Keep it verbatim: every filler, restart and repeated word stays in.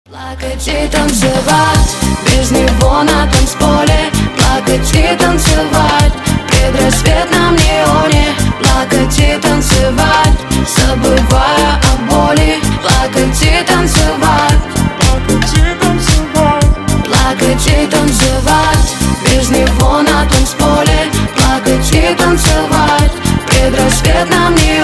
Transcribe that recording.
Плакать и танцевать, без него на танцполе. Плакать и танцевать, в предрассветном неоне. Плакать и танцевать, забывая о боли. Плакать и танцевать, плакать и танцевать, плакать и танцевать, без него на танцполе. Плакать и танцевать, в предрассветном неоне.